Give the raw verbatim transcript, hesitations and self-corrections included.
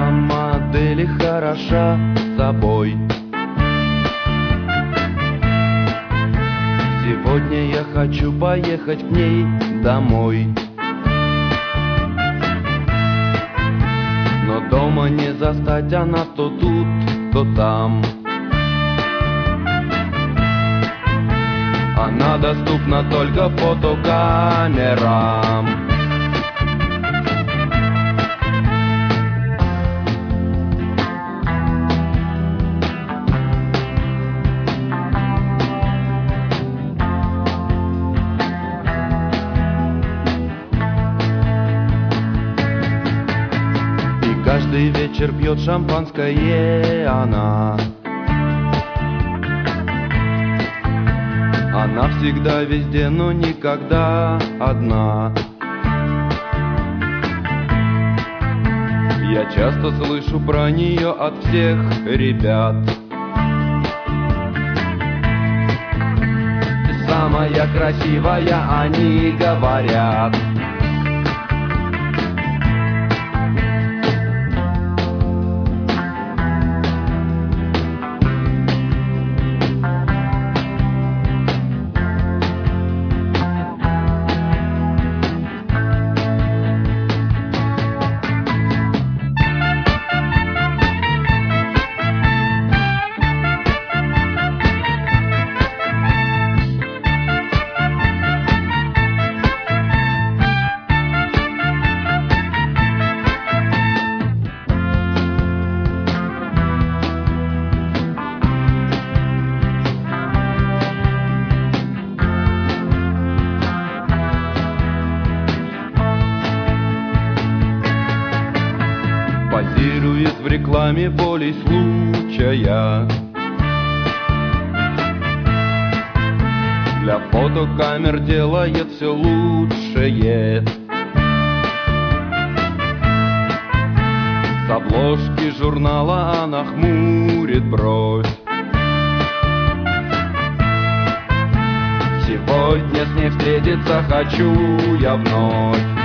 модели хороша собой. Сегодня я хочу поехать к ней домой. Но дома не застать, она то тут, то там. Она доступна только фотокамерам. И каждый вечер пьет шампанское она. Она всегда везде, но никогда одна. Я часто слышу про нее от всех ребят. Ты самая красивая, они говорят. Позирует в рекламе волей случая. Для фотокамер делает все лучшее. С обложки журнала она хмурит бровь. Сегодня с ней встретиться хочу я вновь.